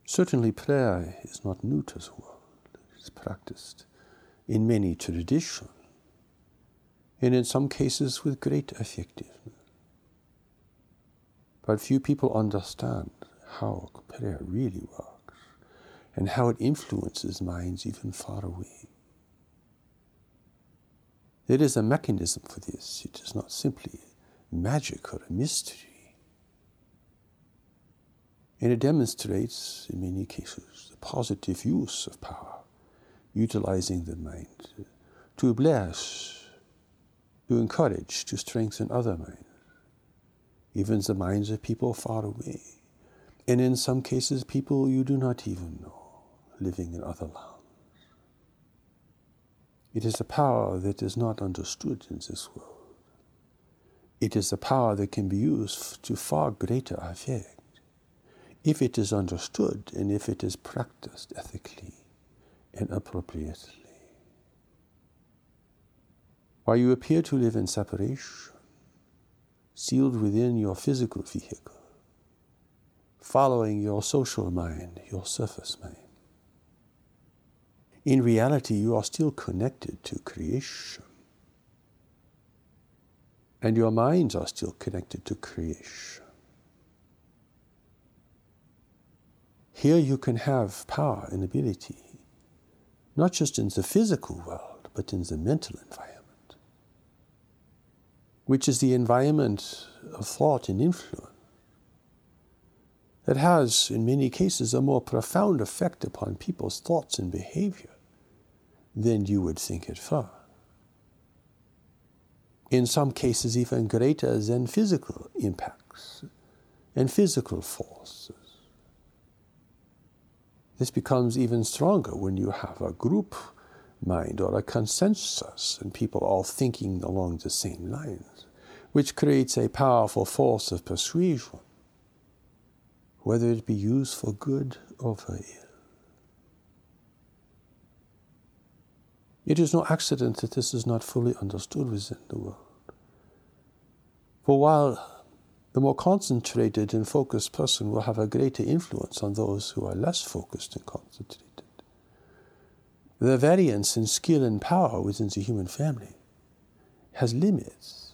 Certainly prayer is not new to the world. It is practiced in many traditions, and in some cases with great effectiveness. But few people understand how prayer really works and how it influences minds even far away. There is a mechanism for this. It is not simply magic or a mystery. And it demonstrates, in many cases, the positive use of power, utilizing the mind to bless, to encourage, to strengthen other minds, even the minds of people far away, and in some cases people you do not even know, living in other lands. It is a power that is not understood in this world. It is a power that can be used to far greater effect if it is understood and if it is practiced ethically and appropriately. While you appear to live in separation, sealed within your physical vehicle, following your social mind, your surface mind, in reality you are still connected to creation. And your minds are still connected to creation. Here you can have power and ability, not just in the physical world, but in the mental environment, which is the environment of thought and influence that has, in many cases, a more profound effect upon people's thoughts and behavior than you would think at first. In some cases, even greater than physical impacts and physical forces. This becomes even stronger when you have a group mind or a consensus and people all thinking along the same lines, which creates a powerful force of persuasion, whether it be used for good or for ill. It is no accident that this is not fully understood within the world. For while the more concentrated and focused person will have a greater influence on those who are less focused and concentrated, the variance in skill and power within the human family has limits.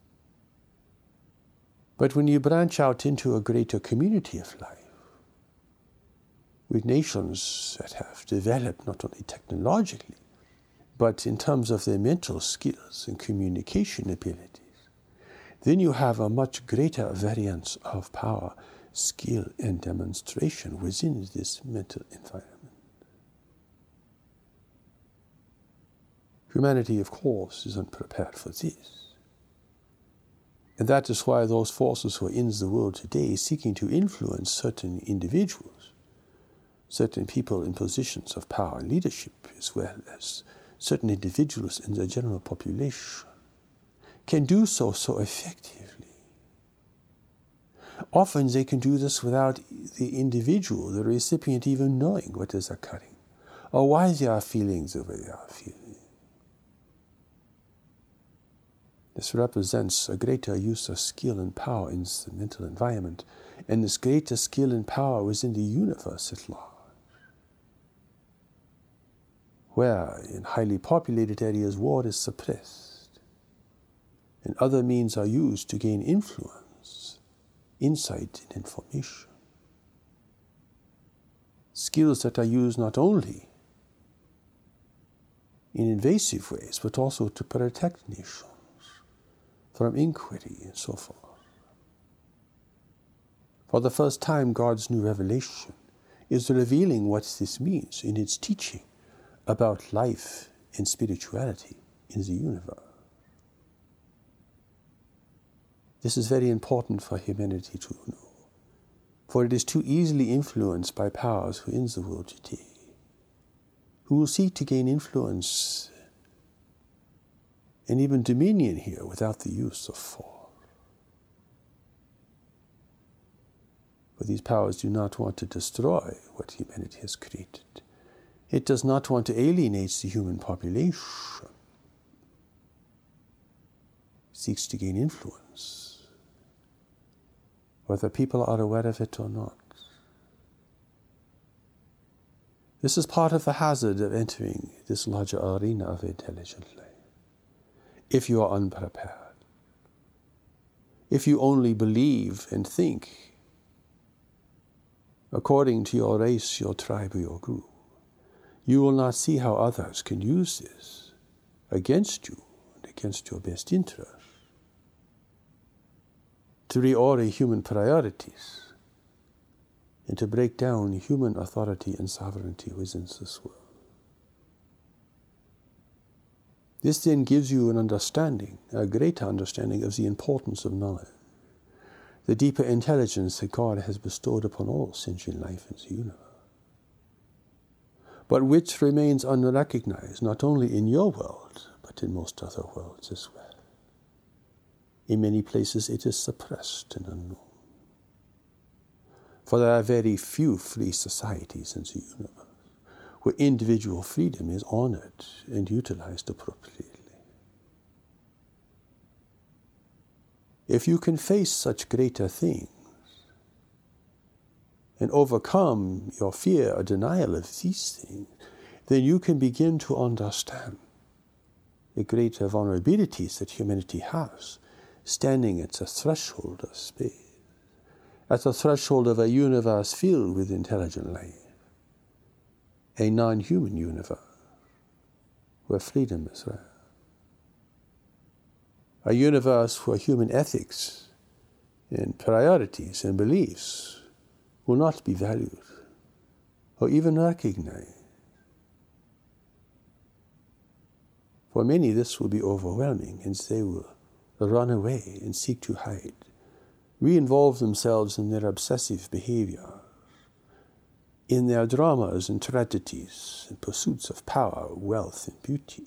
But when you branch out into a greater community of life, with nations that have developed not only technologically, but in terms of their mental skills and communication abilities, then you have a much greater variance of power, skill, and demonstration within this mental environment. Humanity, of course, is unprepared for this. And that is why those forces who are in the world today seeking to influence certain individuals, certain people in positions of power and leadership, as well as certain individuals in the general population, can do so effectively. Often they can do this without the individual, the recipient, even knowing what is occurring or why they are feeling the way they are feeling. This represents a greater use of skill and power in the mental environment, and this greater skill and power within the universe at large, where in highly populated areas war is suppressed, and other means are used to gain influence, insight, and information. Skills that are used not only in invasive ways, but also to protect nations from inquiry and so forth. For the first time, God's new revelation is revealing what this means in its teaching about life and spirituality in the universe. This is very important for humanity to know, for it is too easily influenced by powers who are in the world today, who will seek to gain influence and even dominion here without the use of force. For these powers do not want to destroy what humanity has created. It does not want to alienate the human population. It seeks to gain influence, whether people are aware of it or not. This is part of the hazard of entering this larger arena of intelligent life. If you are unprepared, if you only believe and think according to your race, your tribe, or your group, you will not see how others can use this against you and against your best interests, to reorder human priorities and to break down human authority and sovereignty within this world. This then gives you an understanding, a greater understanding of the importance of knowledge, the deeper intelligence that God has bestowed upon all sentient life in the universe, but which remains unrecognized not only in your world, but in most other worlds as well. In many places it is suppressed and unknown. For there are very few free societies in the universe where individual freedom is honored and utilized appropriately. If you can face such greater things and overcome your fear or denial of these things, then you can begin to understand the greater vulnerabilities that humanity has, standing at the threshold of space, at the threshold of a universe filled with intelligent life, a non-human universe where freedom is rare, a universe where human ethics and priorities and beliefs will not be valued or even recognized. For many, this will be overwhelming, and they will run away and seek to hide, re-involve themselves in their obsessive behavior, in their dramas and tragedies and pursuits of power, wealth, and beauty.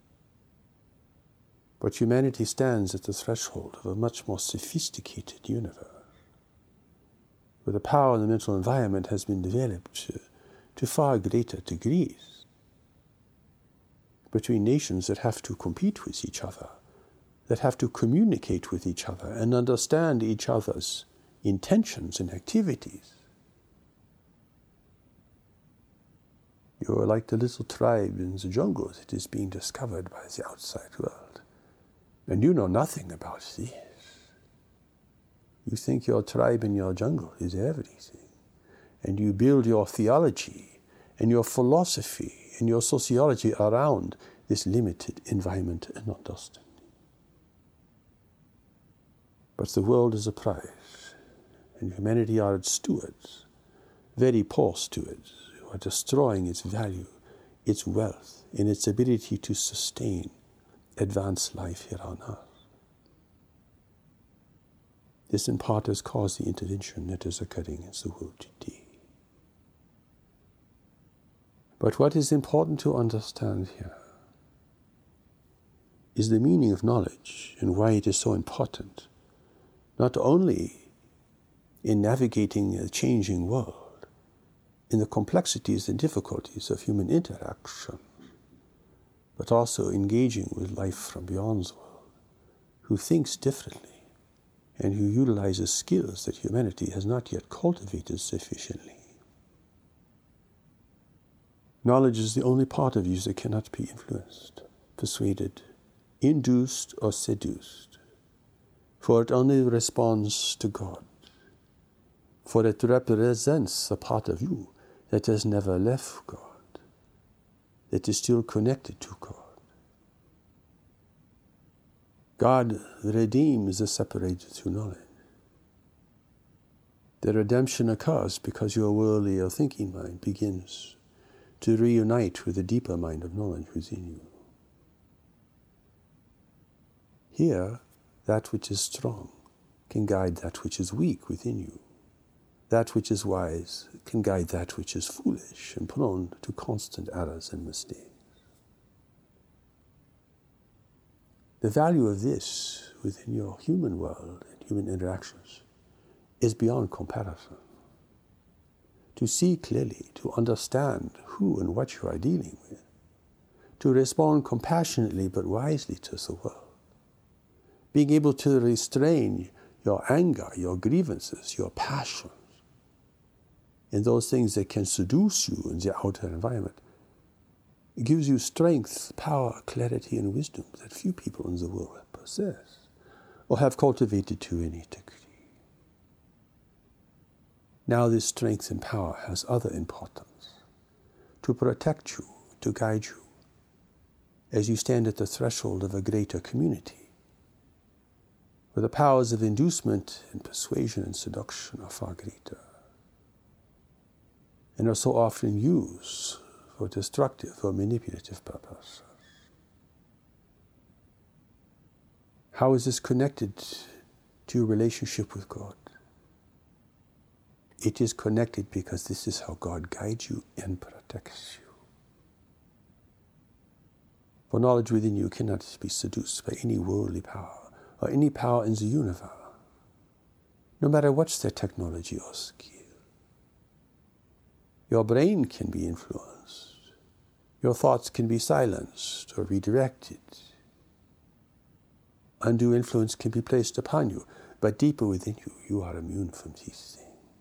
But humanity stands at the threshold of a much more sophisticated universe, where the power and the mental environment has been developed to far greater degrees, between nations that have to compete with each other, that have to communicate with each other and understand each other's intentions and activities. You are like the little tribe in the jungle that is being discovered by the outside world, and you know nothing about this. You think your tribe and your jungle is everything, and you build your theology and your philosophy and your sociology around this limited environment and understanding. But the world is a prize, and humanity are its stewards, very poor stewards, who are destroying its value, its wealth, and its ability to sustain advanced life here on earth. This in part has caused the intervention that is occurring in the world today. But what is important to understand here is the meaning of knowledge and why it is so important, not only in navigating a changing world, in the complexities and difficulties of human interaction, but also engaging with life from beyond the world, who thinks differently and who utilizes skills that humanity has not yet cultivated sufficiently. Knowledge is the only part of you that cannot be influenced, persuaded, induced, or seduced, for it only responds to God, for it represents a part of you that has never left God, that is still connected to God. God redeems the separated through knowledge. The redemption occurs because your worldly or thinking mind begins to reunite with the deeper mind of knowledge within you. Here, that which is strong can guide that which is weak within you. That which is wise can guide that which is foolish and prone to constant errors and mistakes. The value of this within your human world and human interactions is beyond comparison. To see clearly, to understand who and what you are dealing with, to respond compassionately but wisely to the world, being able to restrain your anger, your grievances, your passions, and those things that can seduce you in the outer environment. It gives you strength, power, clarity, and wisdom that few people in the world possess or have cultivated to any degree. Now this strength and power has other importance: to protect you, to guide you, as you stand at the threshold of a greater community, where the powers of inducement and persuasion and seduction are far greater, and are so often used for destructive or manipulative purposes. How is this connected to your relationship with God? It is connected because this is how God guides you and protects you. For knowledge within you cannot be seduced by any worldly power or any power in the universe, no matter what's their technology or skill. Your brain can be influenced. Your thoughts can be silenced or redirected. Undue influence can be placed upon you, but deeper within you, you are immune from these things.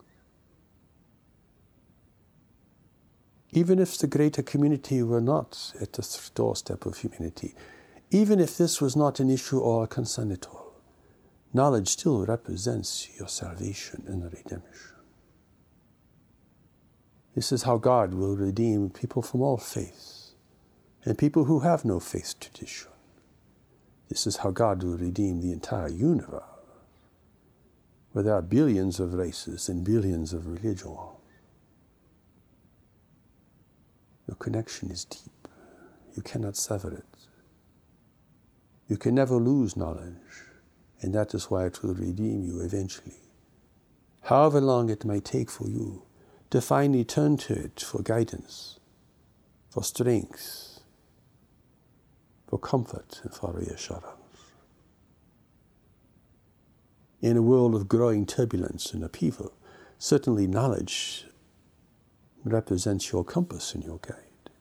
Even if the greater community were not at the doorstep of humanity, even if this was not an issue or a concern at all, knowledge still represents your salvation and redemption. This is how God will redeem people from all faiths and people who have no faith tradition. This is how God will redeem the entire universe, where there are billions of races and billions of religions. Your connection is deep. You cannot sever it. You can never lose knowledge, and that is why it will redeem you eventually. However long it may take for you to finally turn to it for guidance, for strength, for comfort, and for reassurance. In a world of growing turbulence and upheaval, certainly knowledge represents your compass and your guide.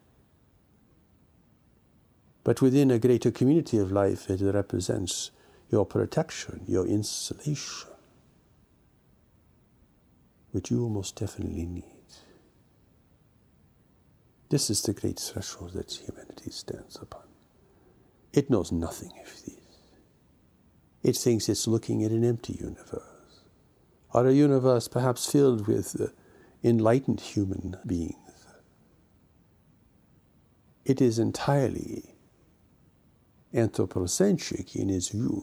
But within a greater community of life, it represents your protection, your insulation, which you most definitely need. This is the great threshold that humanity stands upon. It knows nothing of this. It thinks it's looking at an empty universe, or a universe perhaps filled with enlightened human beings. It is entirely anthropocentric in its view,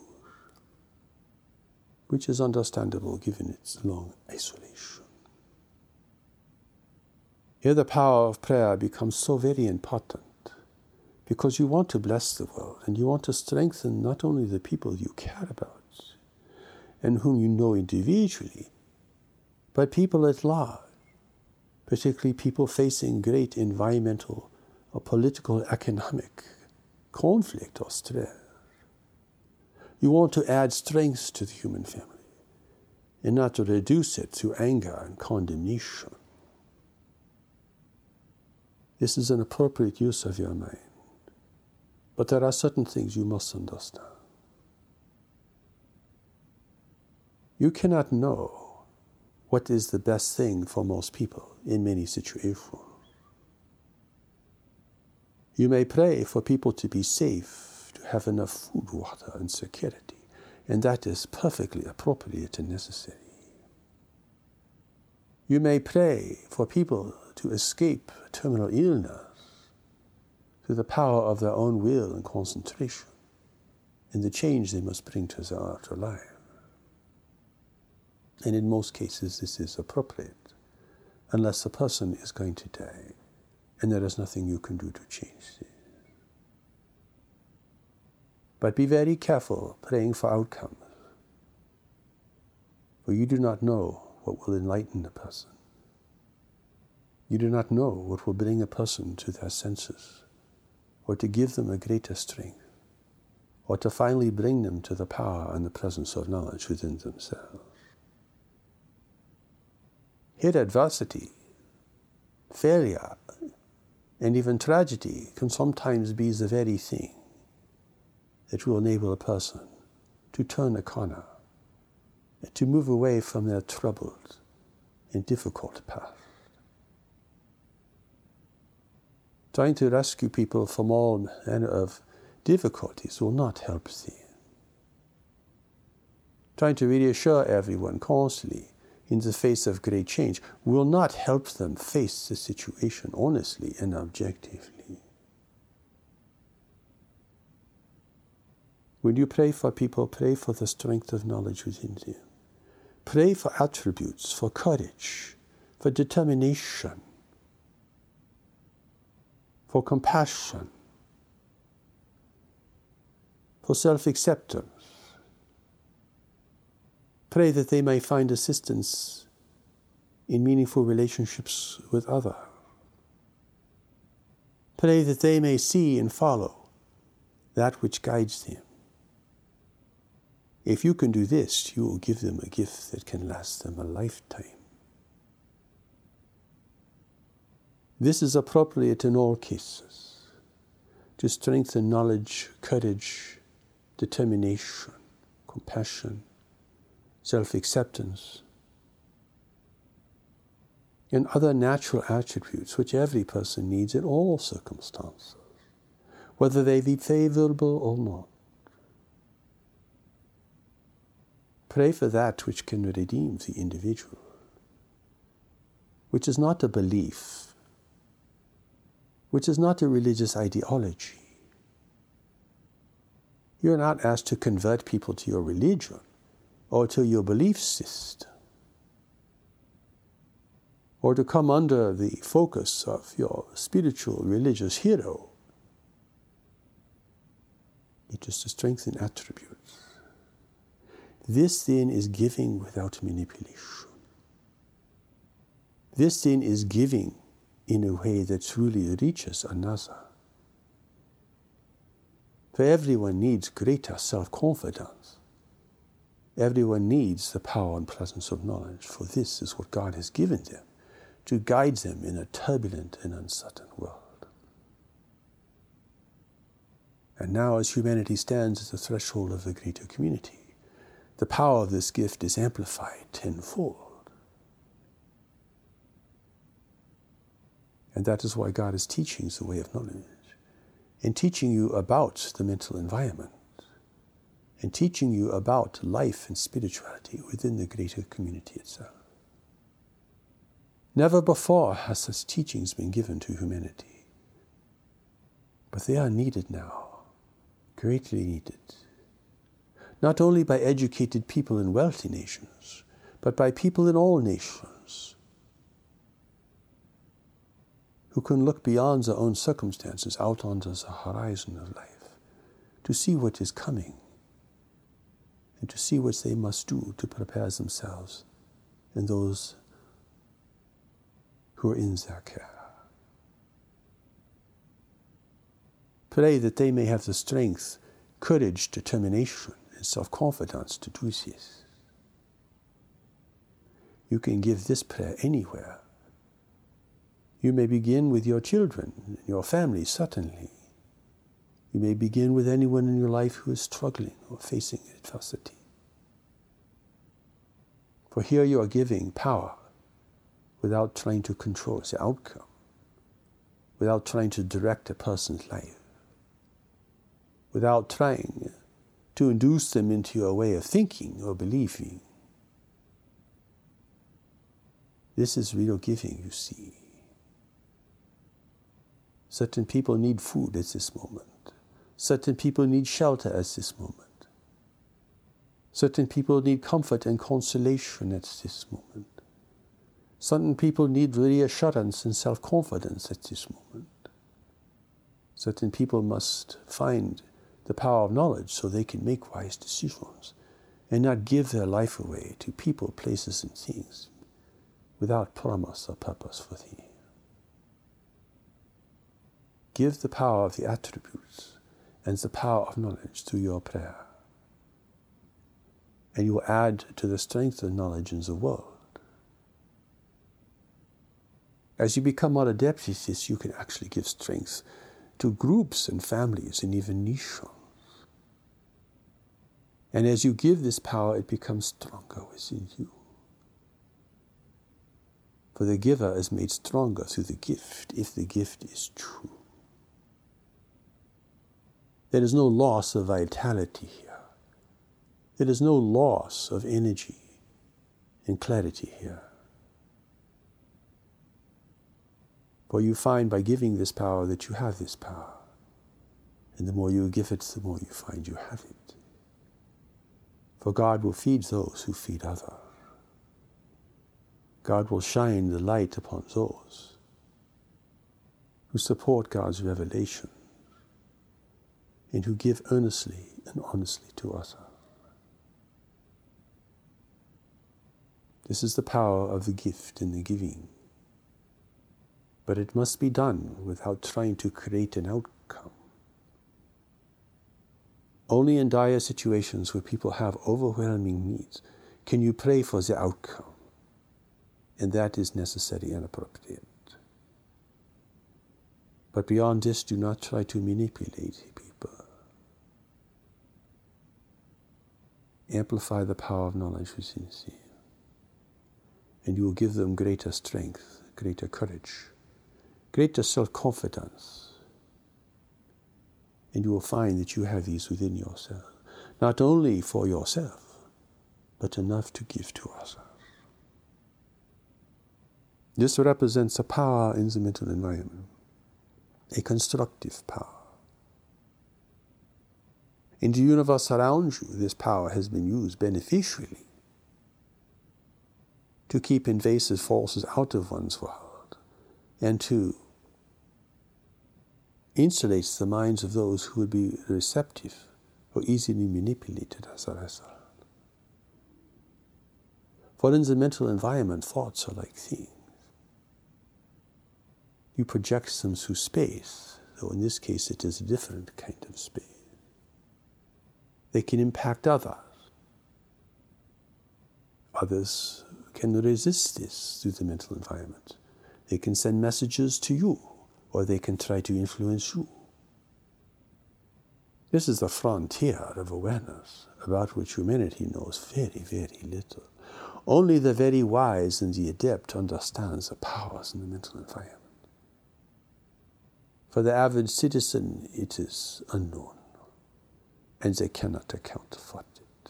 which is understandable given its long isolation. Here the power of prayer becomes so very important, because you want to bless the world and you want to strengthen not only the people you care about and whom you know individually, but people at large, particularly people facing great environmental or political, economic conflict or stress. You want to add strength to the human family and not to reduce it to anger and condemnation. This is an appropriate use of your mind. But there are certain things you must understand. You cannot know what is the best thing for most people in many situations. You may pray for people to be safe, to have enough food, water, and security, and that is perfectly appropriate and necessary. You may pray for people to escape terminal illness through the power of their own will and concentration and the change they must bring to their outer life. And in most cases this is appropriate, unless the person is going to die and there is nothing you can do to change this. But be very careful praying for outcomes, for you do not know what will enlighten a person. You do not know what will bring a person to their senses, or to give them a greater strength, or to finally bring them to the power and the presence of knowledge within themselves. Here adversity, failure, and even tragedy can sometimes be the very thing that will enable a person to turn a corner and to move away from their troubled and difficult path. Trying to rescue people from all manner of difficulties will not help them. Trying to reassure everyone constantly in the face of great change will not help them face the situation honestly and objectively. When you pray for people, pray for the strength of knowledge within them. Pray for attributes, for courage, for determination, for compassion, for self-acceptance. Pray that they may find assistance in meaningful relationships with others. Pray that they may see and follow that which guides them. If you can do this, you will give them a gift that can last them a lifetime. This is appropriate in all cases, to strengthen knowledge, courage, determination, compassion, self-acceptance, and other natural attributes which every person needs in all circumstances, whether they be favorable or not. Pray for that which can redeem the individual, which is not a belief, which is not a religious ideology. You are not asked to convert people to your religion or to your belief system, or to come under the focus of your spiritual religious hero. It is to strengthen attributes. This then is giving without manipulation. This then is giving in a way that truly reaches another. For everyone needs greater self-confidence. Everyone needs the power and presence of knowledge, for this is what God has given them to guide them in a turbulent and uncertain world. And now, as humanity stands at the threshold of a greater community, the power of this gift is amplified tenfold. And that is why God is teaching the way of knowledge, and teaching you about the mental environment, and teaching you about life and spirituality within the greater community itself. Never before has such teachings been given to humanity, but they are needed now, greatly needed, not only by educated people in wealthy nations, but by people in all nations who can look beyond their own circumstances out onto the horizon of life to see what is coming, and to see what they must do to prepare themselves and those who are in their care. Pray that they may have the strength, courage, determination, and self-confidence to do this. You can give this prayer anywhere. You may begin with your children, your family, certainly. You may begin with anyone in your life who is struggling or facing adversity. For here you are giving power without trying to control the outcome, without trying to direct a person's life, without trying to induce them into your way of thinking or believing. This is real giving, you see. Certain people need food at this moment. Certain people need shelter at this moment. Certain people need comfort and consolation at this moment. Certain people need reassurance and self-confidence at this moment. Certain people must find the power of knowledge so they can make wise decisions and not give their life away to people, places, and things without promise or purpose for them. Give the power of the attributes and the power of knowledge through your prayer, and you will add to the strength of knowledge in the world. As you become more adept at this, you can actually give strength to groups and families and even nations. And as you give this power, it becomes stronger within you. For the giver is made stronger through the gift, if the gift is true. There is no loss of vitality here. There is no loss of energy and clarity here. For you find by giving this power that you have this power. And the more you give it, the more you find you have it. For God will feed those who feed others. God will shine the light upon those who support God's revelation and who give earnestly and honestly to others. This is the power of the gift and the giving. But it must be done without trying to create an outcome. Only in dire situations where people have overwhelming needs can you pray for the outcome. And that is necessary and appropriate. But beyond this, do not try to manipulate people. Amplify the power of knowledge within you. And you will give them greater strength, greater courage, greater self-confidence. And you will find that you have these within yourself. Not only for yourself, but enough to give to others. This represents a power in the mental environment, a constructive power. In the universe around you, this power has been used beneficially to keep invasive forces out of one's world and to insulate the minds of those who would be receptive or easily manipulated as a result. For in the mental environment, thoughts are like things. You project them through space, though in this case it is a different kind of space. They can impact others. Others can resist this through the mental environment. They can send messages to you, or they can try to influence you. This is the frontier of awareness about which humanity knows very, very little. Only the very wise and the adept understands the powers in the mental environment. For the average citizen, it is unknown, and they cannot account for it.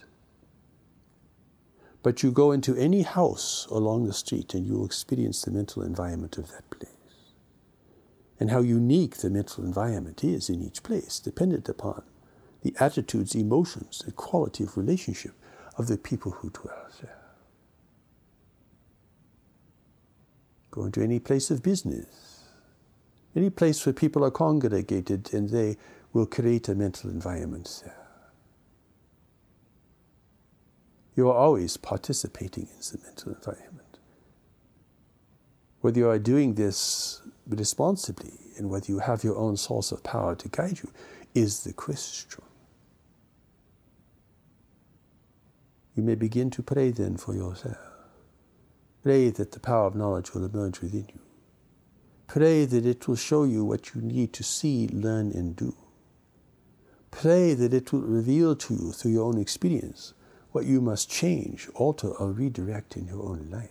But you go into any house along the street and you will experience the mental environment of that place. And how unique the mental environment is in each place, dependent upon the attitudes, emotions, the quality of relationship of the people who dwell there. Go into any place of business, any place where people are congregated, and they will create a mental environment there. You are always participating in the mental environment. Whether you are doing this responsibly and whether you have your own source of power to guide you is the question. You may begin to pray then for yourself. Pray that the power of knowledge will emerge within you. Pray that it will show you what you need to see, learn, and do. Pray that it will reveal to you through your own experience what you must change, alter, or redirect in your own life.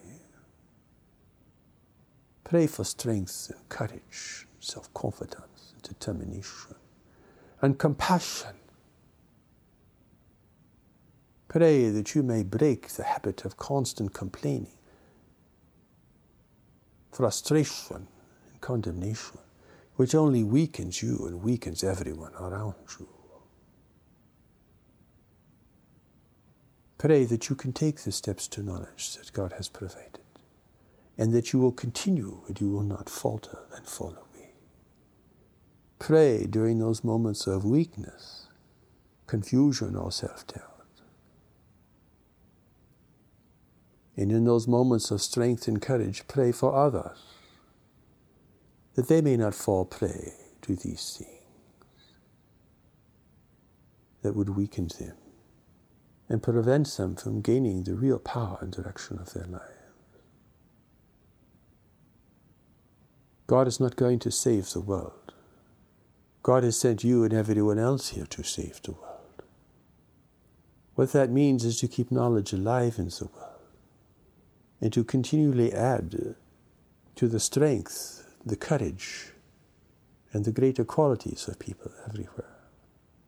Pray for strength and courage, self-confidence, and determination, and compassion. Pray that you may break the habit of constant complaining, frustration, and condemnation, which only weakens you and weakens everyone around you. Pray that you can take the steps to knowledge that God has provided, and that you will continue and you will not falter and fall away. Pray during those moments of weakness, confusion, or self-doubt. And in those moments of strength and courage, pray for others, that they may not fall prey to these things that would weaken them and prevent them from gaining the real power and direction of their lives. God is not going to save the world. God has sent you and everyone else here to save the world. What that means is to keep knowledge alive in the world and to continually add to the strength, the courage, and the greater qualities of people everywhere.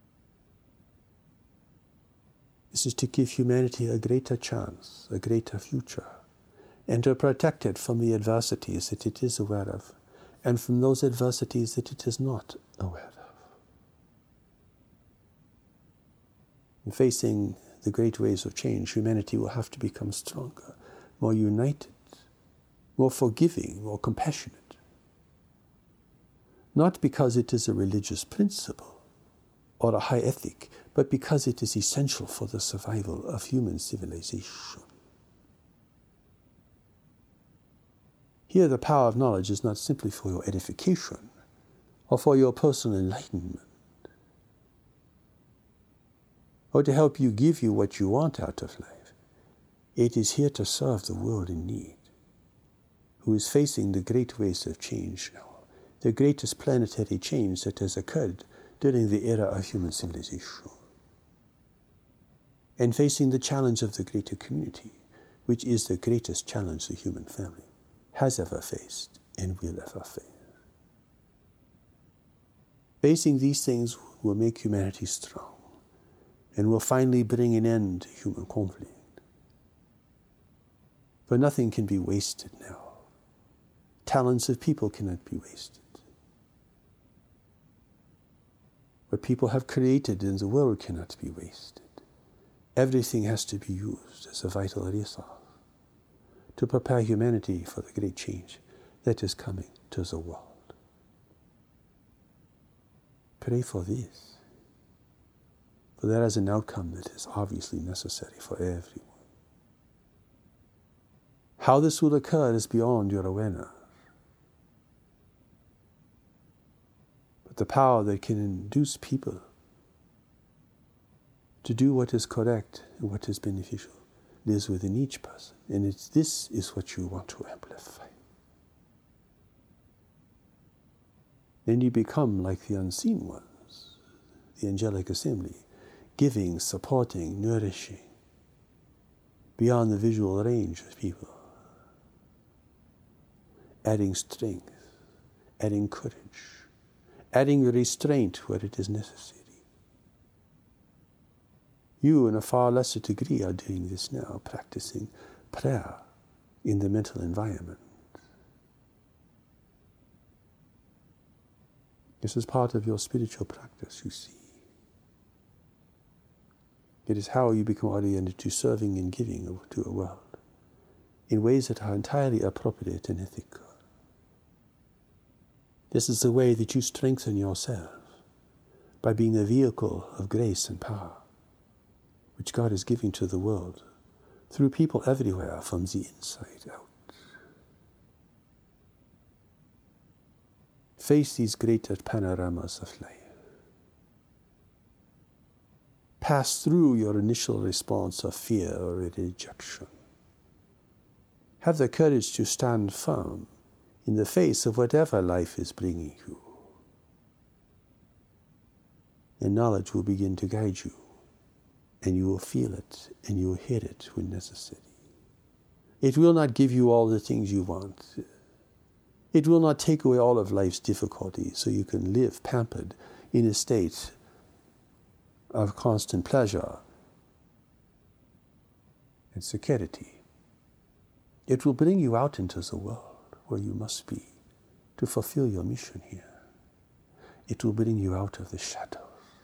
This is to give humanity a greater chance, a greater future, and to protect it from the adversities that it is aware of, and from those adversities that it is not aware of. In facing the great waves of change, humanity will have to become stronger, more united, more forgiving, more compassionate. Not because it is a religious principle or a high ethic, but because it is essential for the survival of human civilization. Here the power of knowledge is not simply for your edification or for your personal enlightenment, or to help you give you what you want out of life. It is here to serve the world in need, who is facing the great waves of change now, the greatest planetary change that has occurred during the era of human civilization, and facing the challenge of the greater community, which is the greatest challenge the human family has ever faced and will ever face. Facing these things will make humanity strong and will finally bring an end to human conflict. For nothing can be wasted now. Talents of people cannot be wasted. What people have created in the world cannot be wasted. Everything has to be used as a vital resource to prepare humanity for the great change that is coming to the world. Pray for this, for there is an outcome that is obviously necessary for everyone. How this will occur is beyond your awareness. But the power that can induce people to do what is correct and what is beneficial lives within each person. And this is what you want to amplify. Then you become like the unseen ones, the angelic assembly, giving, supporting, nourishing, beyond the visual range of people, adding strength, adding courage, adding restraint where it is necessary. You, in a far lesser degree, are doing this now, practicing prayer in the mental environment. This is part of your spiritual practice, you see. It is how you become oriented to serving and giving to a world in ways that are entirely appropriate and ethical. This is the way that you strengthen yourself, by being a vehicle of grace and power, which God is giving to the world through people everywhere from the inside out. Face these greater panoramas of life. Pass through your initial response of fear or rejection. Have the courage to stand firm in the face of whatever life is bringing you. And knowledge will begin to guide you, and you will feel it, and you will hear it when necessary. It will not give you all the things you want. It will not take away all of life's difficulties so you can live pampered in a state of constant pleasure and security. It will bring you out into the world where you must be to fulfill your mission here. It will bring you out of the shadows.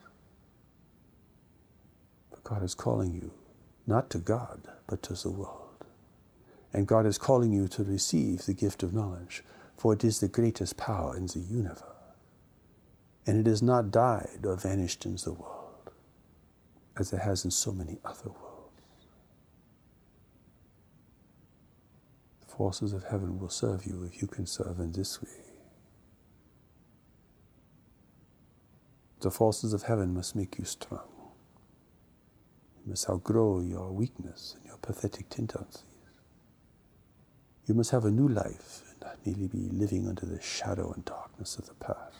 For God is calling you not to God, but to the world. And God is calling you to receive the gift of knowledge, for it is the greatest power in the universe. And it has not died or vanished in the world, as it has in so many other worlds. The forces of heaven will serve you if you can serve in this way. The forces of heaven must make you strong. You must outgrow your weakness and your pathetic tendencies. You must have a new life and not merely be living under the shadow and darkness of the past.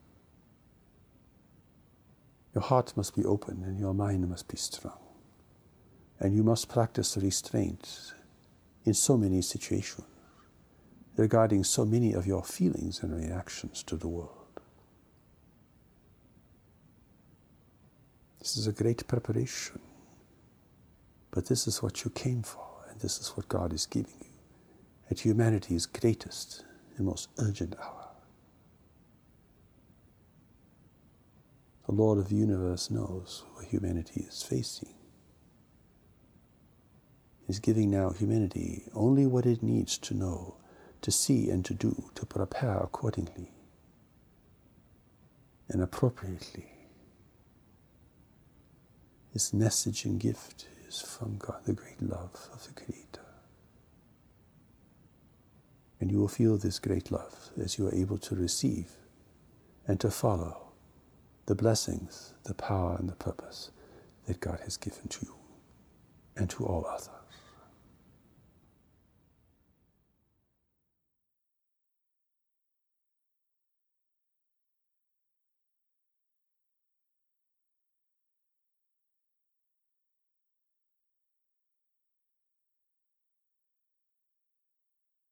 Your heart must be open and your mind must be strong. And you must practice restraint in so many situations regarding so many of your feelings and reactions to the world. This is a great preparation But this is what you came for, and this is what God is giving you at humanity's greatest and most urgent hour. The Lord of the universe knows what humanity is facing. He's giving now humanity only what it needs to know, to see and to do, to prepare accordingly and appropriately. His message and gift is from God, the great love of the Creator. And you will feel this great love as you are able to receive and to follow the blessings, the power, and the purpose that God has given to you and to all others.